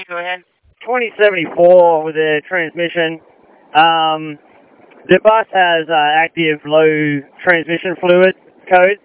Go ahead. 2074 with a transmission. The bus has active low transmission fluid codes,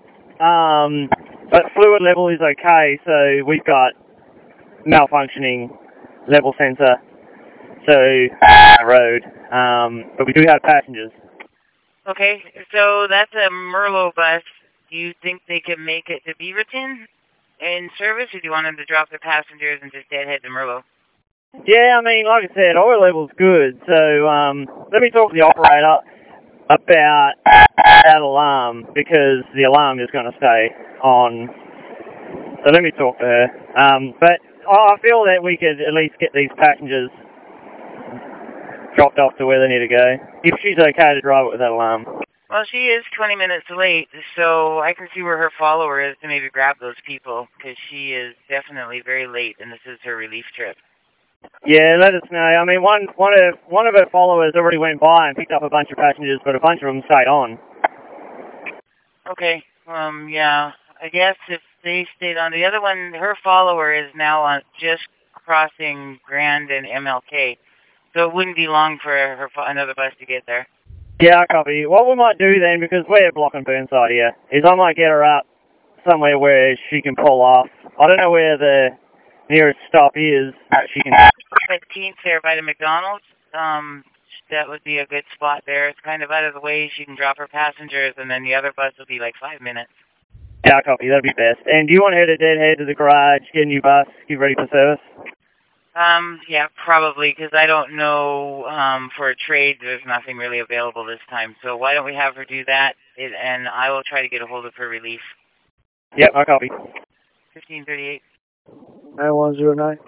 but fluid level is okay, so we've got malfunctioning level sensor, so road, but we do have passengers. Okay, so that's a Merlot bus. Do you think they can make it to Beaverton in service, or do you want them to drop their passengers and just deadhead to Merlot? Yeah, I mean, like I said, oil level's good, so let me talk to the operator about that alarm, because the alarm is going to stay on, so let me talk to her. But I feel that we could at least get these passengers dropped off to where they need to go, if she's okay to drive it with that alarm. Well, she is 20 minutes late, so I can see where her follower is to maybe grab those people, because she is definitely very late, and this is her relief trip. Yeah, let us know. I mean, one of her followers already went by and picked up a bunch of passengers, but a bunch of them stayed on. Okay, yeah, I guess if they stayed on, the other one, her follower is now on just crossing Grand and MLK, so it wouldn't be long for another bus to get there. Yeah, I copy. What we might do then, because we're blocking Burnside here, is I might get her up somewhere where she can pull off. I don't know where the nearest stop is that she can... 15th there by the McDonald's. That would be a good spot there. It's kind of out of the way. She can drop her passengers, and then the other bus will be like 5 minutes. Yeah, I copy. That'd be best. And do you want her to deadhead to the garage, get a new bus, get ready for service? Yeah, probably, because I don't know, for a trade, there's nothing really available this time. So why don't we have her do that, and I will try to get a hold of her relief. Yep, I copy. 1538. 9109.